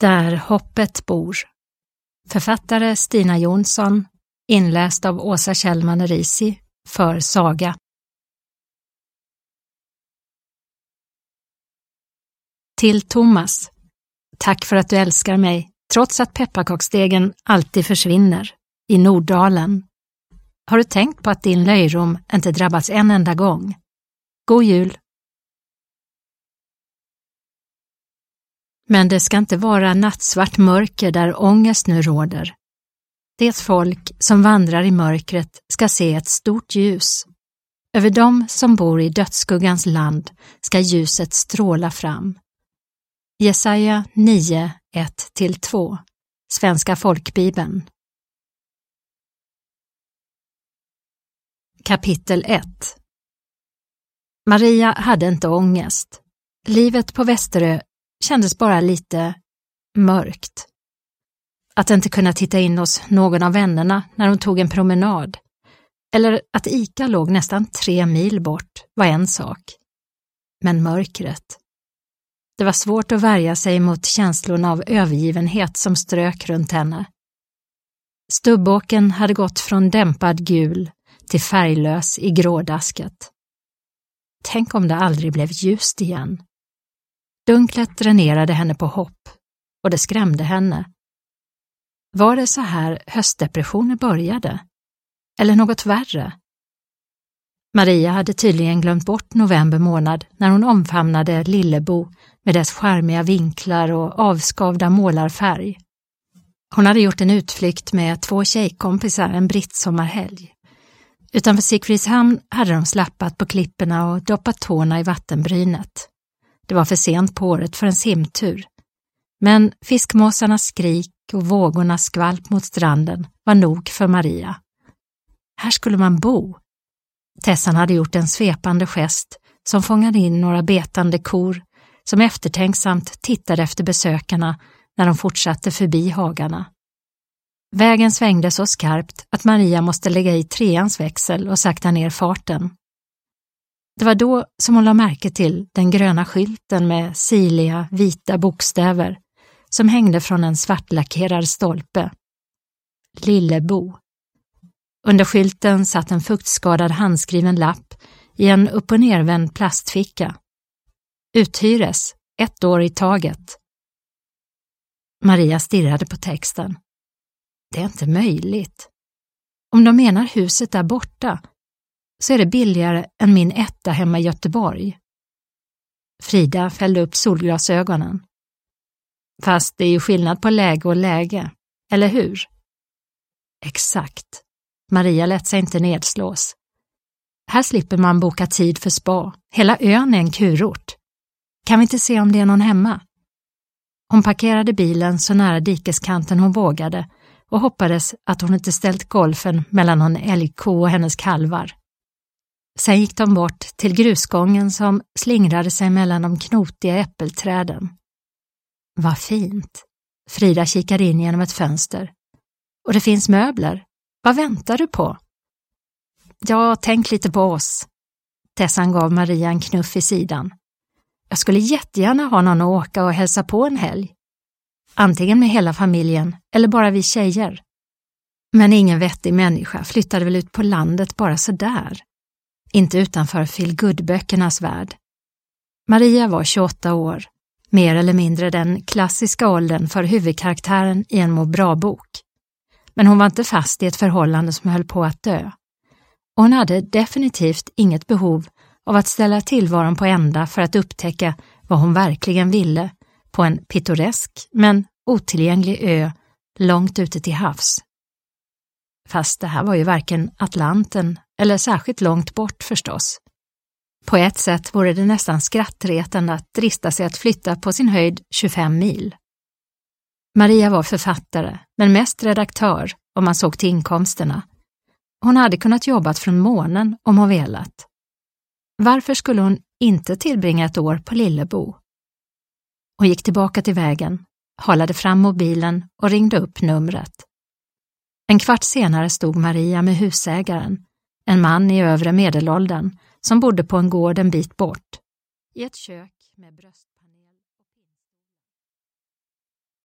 Där hoppet bor. Författare Stina Jonsson, inläst av Åsa Kjellman Risi för Saga. Till Thomas. Tack för att du älskar mig, trots att pepparkaksdegen alltid försvinner i Norddalen. Har du tänkt på att din löjrom inte drabbats en enda gång? God jul! Men det ska inte vara nattsvart mörker där ångest nu råder. Det folk som vandrar i mörkret ska se ett stort ljus. Över dem som bor i dödsskuggans land ska ljuset stråla fram. Jesaja 9, 1-2. Svenska folkbibeln. Kapitel 1. Maria hade inte ångest. Livet på Västerö kändes bara lite mörkt. Att inte kunna titta in hos någon av vännerna när hon tog en promenad, eller att Ica låg nästan 3 mil bort, var en sak. Men mörkret. Det var svårt att värja sig mot känslorna av övergivenhet som strök runt henne. Stubbåken hade gått från dämpad gul till färglös i grådasket. Tänk om det aldrig blev ljust igen. Dunklet dränerade henne på hopp, och det skrämde henne. Var det så här höstdepressioner började? Eller något värre? Maria hade tydligen glömt bort november månad när hon omfamnade Lillebo med dess charmiga vinklar och avskavda målarfärg. Hon hade gjort en utflykt med 2 tjejkompisar en brittsommarhelg. Utanför Sigfridshamn hade de slappat på klipporna och doppat tårna i vattenbrynet. Det var för sent på året för en simtur. Men fiskmåsarnas skrik och vågornas skvalp mot stranden var nog för Maria. Här skulle man bo. Tessan hade gjort en svepande gest som fångade in några betande kor som eftertänksamt tittade efter besökarna när de fortsatte förbi hagarna. Vägen svängde så skarpt att Maria måste lägga i 3:ans växel och sakta ner farten. Det var då som hon la märke till den gröna skylten med siliga, vita bokstäver som hängde från en svartlackerad stolpe. Lillebo. Under skylten satt en fuktskadad handskriven lapp i en upp- och nervänd plastficka. Uthyres, 1 år i taget. Maria stirrade på texten. Det är inte möjligt. Om de menar huset där borta så är det billigare än min etta hemma i Göteborg. Frida fällde upp solglasögonen. Fast det är ju skillnad på läge och läge, eller hur? Exakt. Maria lät sig inte nedslås. Här slipper man boka tid för spa. Hela ön är en kurort. Kan vi inte se om det är någon hemma? Hon parkerade bilen så nära dikeskanten hon vågade och hoppades att hon inte ställt golfen mellan någon älgko och hennes kalvar. Sen gick de bort till grusgången som slingrade sig mellan de knotiga äppelträden. Vad fint. Frida kikade in genom ett fönster. Och det finns möbler. Vad väntar du på? Ja, tänk lite på oss. Tessan gav Maria en knuff i sidan. Jag skulle jättegärna ha någon att åka och hälsa på en helg. Antingen med hela familjen eller bara vi tjejer. Men ingen vettig människa flyttade väl ut på landet bara så där. Inte utanför feel-good-böckernas värld. Maria var 28 år. Mer eller mindre den klassiska åldern för huvudkaraktären i en må bra-bok. Men hon var inte fast i ett förhållande som höll på att dö. Och hon hade definitivt inget behov av att ställa tillvaron på ända för att upptäcka vad hon verkligen ville på en pittoresk men otillgänglig ö långt ute till havs. Fast det här var ju varken Atlanten eller särskilt långt bort förstås. På ett sätt vore det nästan skrattretande att drista sig att flytta på sin höjd 25 mil. Maria var författare, men mest redaktör om man såg till inkomsterna. Hon hade kunnat jobba från månen om hon velat. Varför skulle hon inte tillbringa ett år på Lillebo? Hon gick tillbaka till vägen, halade fram mobilen och ringde upp numret. En kvart senare stod Maria med husägaren, en man i övre medelåldern som bodde på en gård en bit bort, i ett kök med bröst.